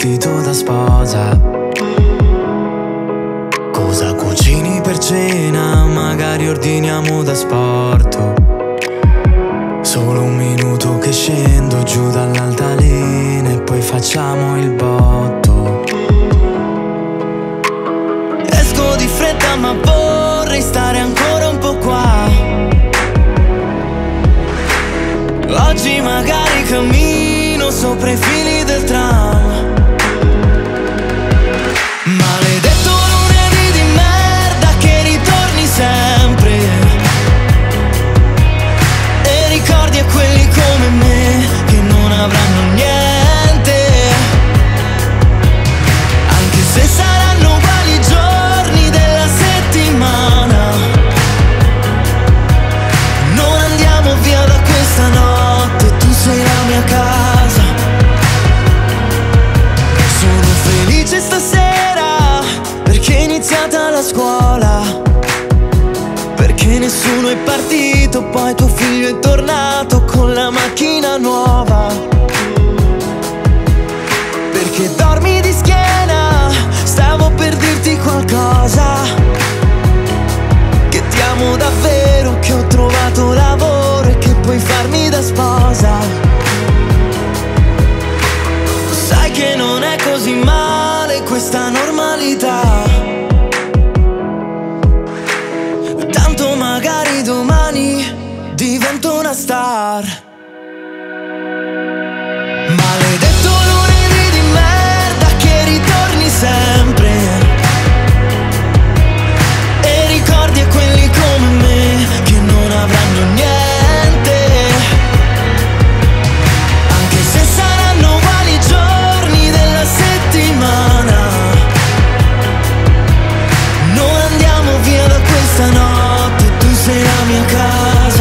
vestito da sposa. Cosa cucini per cena? Magari ordiniamo da sporto. Solo un minuto che scendo giù dall'altalena e poi facciamo il botto. Esco di fretta ma vorrei stare ancora un po' qua. Oggi magari cammino sopra i fili del tram. Maledetto lunedì di merda che ritorni sempre e ricordi a quelli come me che non avranno niente, anche se saranno uguali i giorni della settimana. Non andiamo via da questa notte, tu sei la mia casa. Sono felice stasera perché è iniziata la scuola, perché nessuno è partito, poi tuo figlio è tornato con la macchina nuova. Perché dormi di schiena, stavo per dirti qualcosa, che ti amo davvero, che ho trovato lavoro e che puoi farmi da sposa. Sai che non è così male questa normalità, tanto magari domani divento una star. Maledetto lunedì di merda che ritorni sempre e ricordi a quelli come me che non avranno niente, anche se saranno uguali i giorni della settimana. Non andiamo via da questa notte, tu sei la mia casa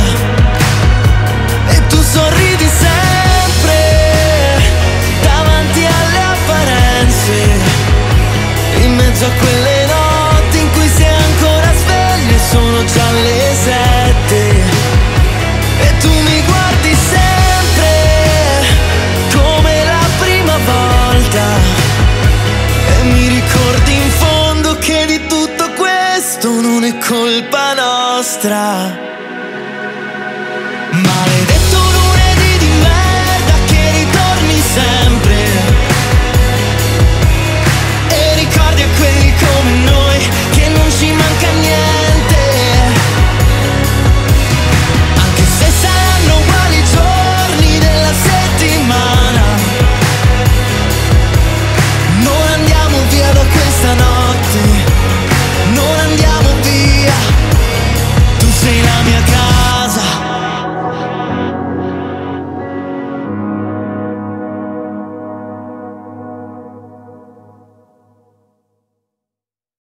e tu sorridi sempre davanti alle apparenze, in mezzo a quelle notti in cui sei ancora sveglio e sono già le 7 e tu mi guardi sempre come la prima volta e mi ricordi in fondo che di tutto questo non è colpa nostra.